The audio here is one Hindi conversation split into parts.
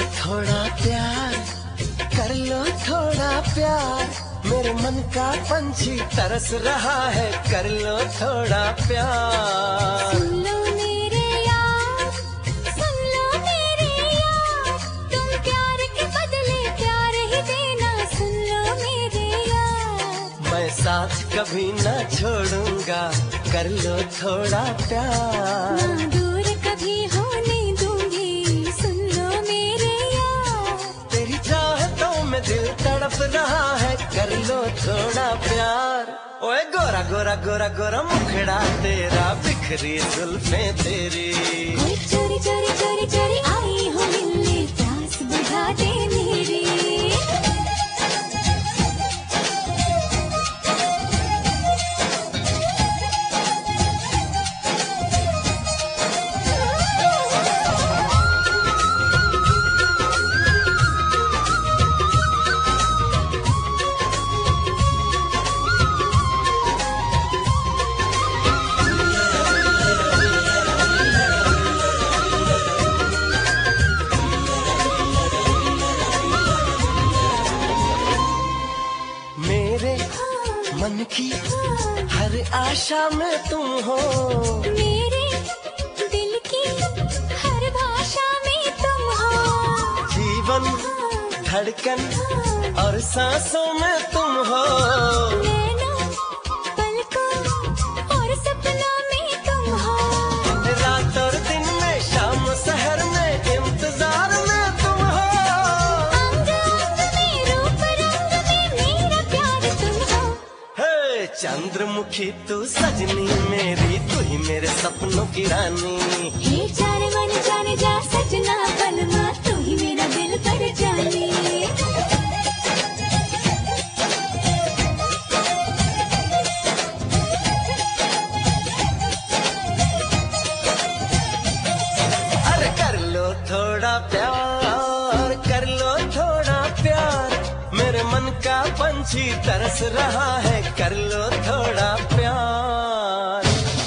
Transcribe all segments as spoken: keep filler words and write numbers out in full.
थोड़ा प्यार कर लो, थोड़ा प्यार मेरे मन का पंछी तरस रहा है, कर लो थोड़ा प्यार। सुन लो मेरे यार, सुन लो मेरे यार, तुम प्यार के बदले प्यार ही देना, सुन लो मेरे यार। मैं साथ कभी ना छोड़ूंगा, कर लो थोड़ा प्यार। ना दूर कभी होने दूंगी, सुन लो मेरे यार। तेरी चाहतों में दिल तड़प रहा है, कर लो थोड़ा प्यार। ओए गोरा गोरा गोरा गोरा मुखड़ा तेरा, बिखरी जुल्फें तेरी, कोई चोरी चोरी चोरी चोरी आई हो मिलने, प्यास बुझा दे मेरी। मन की हर आशा में तुम हो, मेरे दिल की हर भाषा में तुम हो। जीवन धड़कन और सांसों में तुम हो, नैनों पलकों और सपनों में तुम हो। रात और दिन में शाम शहर में इंतजार में तुम हो। अंग अंग में रूप रंग में मेरा प्यार तुम हो। हे चंद्रमुखी तू सजनी मेरी, तू ही मेरे सपनों की रानी। हे जाने मन जाने जा सजना बलमा, तू ही मेरा दिल पर जानी। अरे कर लो थोड़ा प्यार, कर लो थोड़ा प्यार मेरे मन का पंछी तरस रहा है, कर लो थोड़ा प्यार।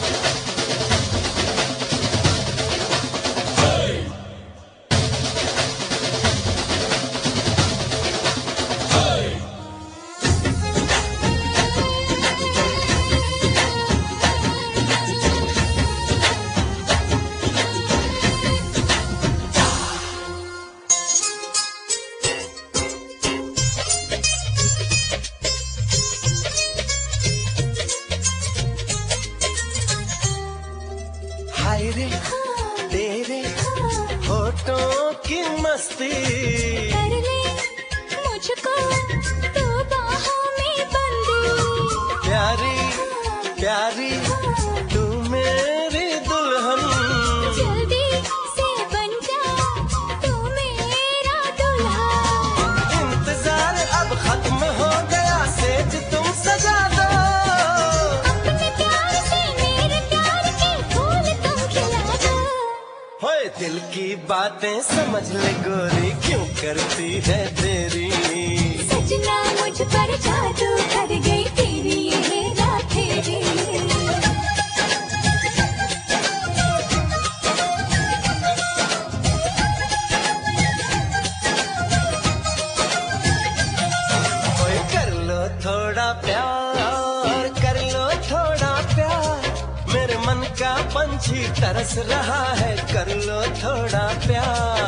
हाय रे तेरे होठों की मस्ती, कर ले मुझको तू बाहों में बंदी। प्यारी प्यारी तू मेरी दुल्हन, जल्दी से बन जा तू मेरा दूल्हा। इंतजार अब खत्म हो गया, सेज तुम सजा दो। अपने प्यार से मेरे प्यार के फूल तुम खिला दो। होए दिल की बातें समझ ले गोरी, क्यों करती है तेरी। सजना मुझ पर जादू कर गई तेरी ये रातेरी। ओए कर लो थोड़ा प्यार, कर लो थोड़ा प्यार मेरे मन का पंछी तरस रहा है, कर लो थोड़ा प्यार।